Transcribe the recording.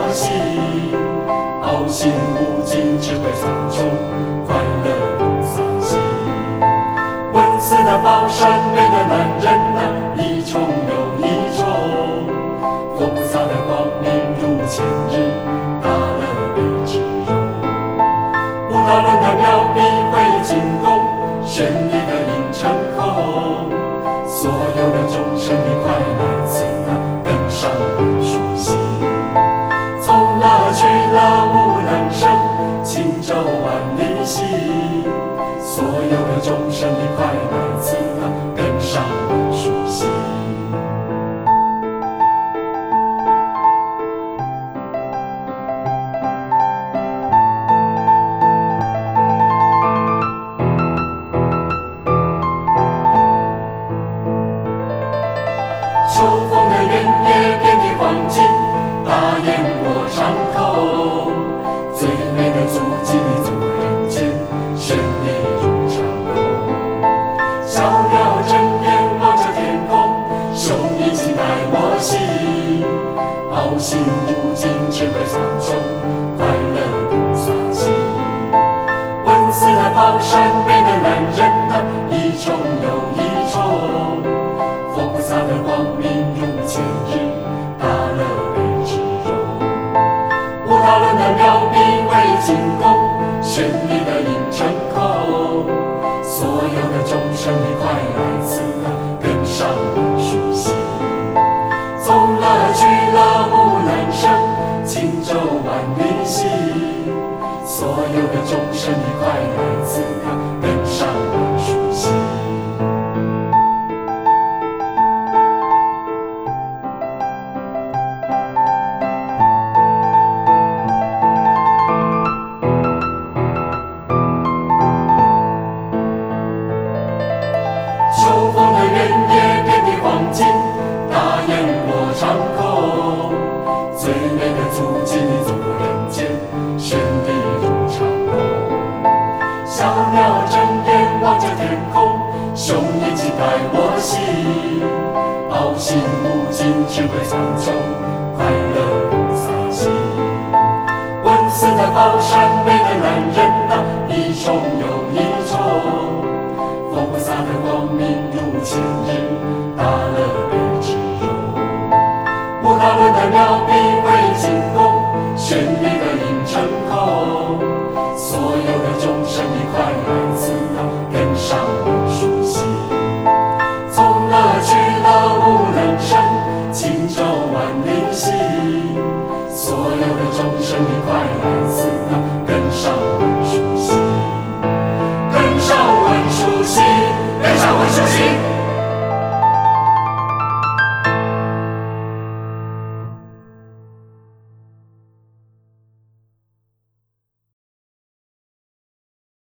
我心，傲心无尽，智慧苍穹，快乐不丧心。文字的宝山，美的男人啊，一重又一重。佛菩萨的光明如前日，大乐悲智容。无大论的妙笔会精工，绚丽的映成空。所有的众生的快来自那更上的殊心。从乐去乐无能生，轻舟万里行。所有的众生的快来自那更上的殊心。秋风的原野遍地黄金，大雁过长空。最美的足迹你走过人间，绚丽如长空。小鸟睁眼望着天空，雄鹰期待我心。傲心无尽，智慧苍穹，快乐不丧心。文字的宝山，美的男人啊，一重又一重。佛菩萨的光明如前日，大乐悲智容。无大论的妙笔会精工，绚丽的映成空。所有的众生的快来自那更上的殊心。从乐去乐无能生，轻舟万里行。所有的众生的快来自那更上的殊心。秋风的原野遍地黄金，大雁过长空。最美的足迹你走过人间，绚丽如长空。小鸟睁眼望着天空，雄鹰期待我心。傲心无尽，智慧苍穹，快乐不丧心。文字的宝山，美的男人啊，一重又一重。佛菩萨的光明如前日，大乐悲智容。无大论的妙笔